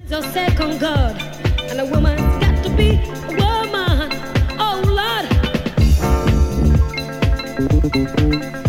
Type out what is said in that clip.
The second God, and a woman's got to be a woman. Oh Lord.